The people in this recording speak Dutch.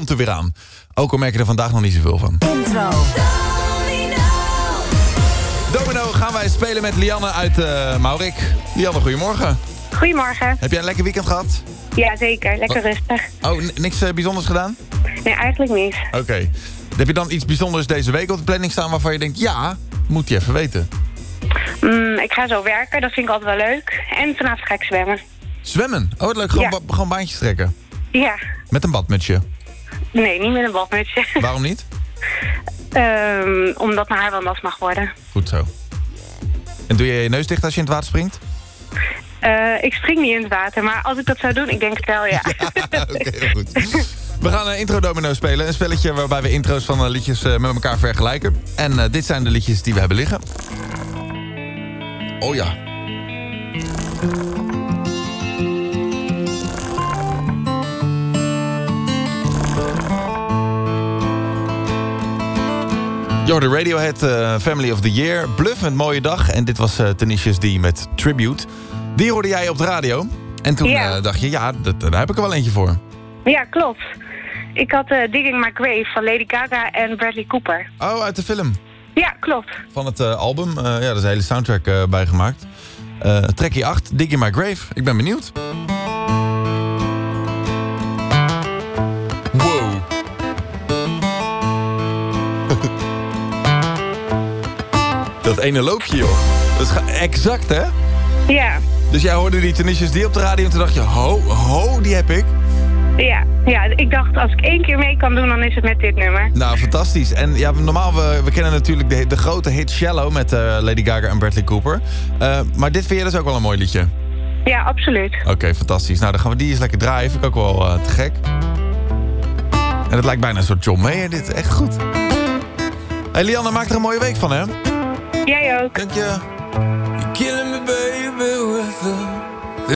komt er weer aan. Ook al merk je er vandaag nog niet zoveel van. Intro. Domino gaan wij spelen met Lianne uit Maurik. Lianne, goedemorgen. Goedemorgen. Heb jij een lekker weekend gehad? Ja, zeker. Lekker rustig. Oh, niks bijzonders gedaan? Nee, eigenlijk niet. Oké. Heb je dan iets bijzonders deze week op de planning staan waarvan je denkt... ja, moet je even weten? Ik ga zo werken, dat vind ik altijd wel leuk. En vanavond ga ik zwemmen. Zwemmen? Oh, wat leuk. Gewoon baantjes trekken. Ja. Met een badmutsje? Nee, niet met een badmutsje. Waarom niet? Omdat mijn haar wel nat mag worden. Goed zo. En doe je je neus dicht als je in het water springt? Ik spring niet in het water, maar als ik dat zou doen, ik denk het wel, ja. Oké, heel goed. We gaan een intro domino spelen. Een spelletje waarbij we intro's van liedjes met elkaar vergelijken. En dit zijn de liedjes die we hebben liggen. Oh ja. Yo, de Radiohead Family of the Year. Bluff met Mooie Dag. En dit was Tenacious D met Tribute. Die hoorde jij op de radio. En toen dacht je, ja, daar heb ik er wel eentje voor. Ja, klopt. Ik had Digging My Grave van Lady Gaga en Bradley Cooper. Oh, uit de film. Ja, klopt. Van het album. Ja, daar is een hele soundtrack bijgemaakt. Trekkie 8, Digging My Grave. Ik ben benieuwd. Wow. Dat ene loopje, joh. Dat is exact, hè? Ja. Dus jij hoorde die Tenacious D op de radio en toen dacht je... ho, die heb ik. Ja, ik dacht als ik 1 keer mee kan doen, dan is het met dit nummer. Nou, fantastisch. En ja, normaal, we kennen natuurlijk de grote hit Shallow met Lady Gaga en Bradley Cooper. Maar dit vind je dus ook wel een mooi liedje? Ja, absoluut. Oké, fantastisch. Nou, dan gaan we die eens lekker draaien. Vind ik ook wel te gek. En het lijkt bijna een soort John Mayer, dit. Echt goed. Hey Lianne, maak er een mooie week van, hè? Jij ook. Dank je.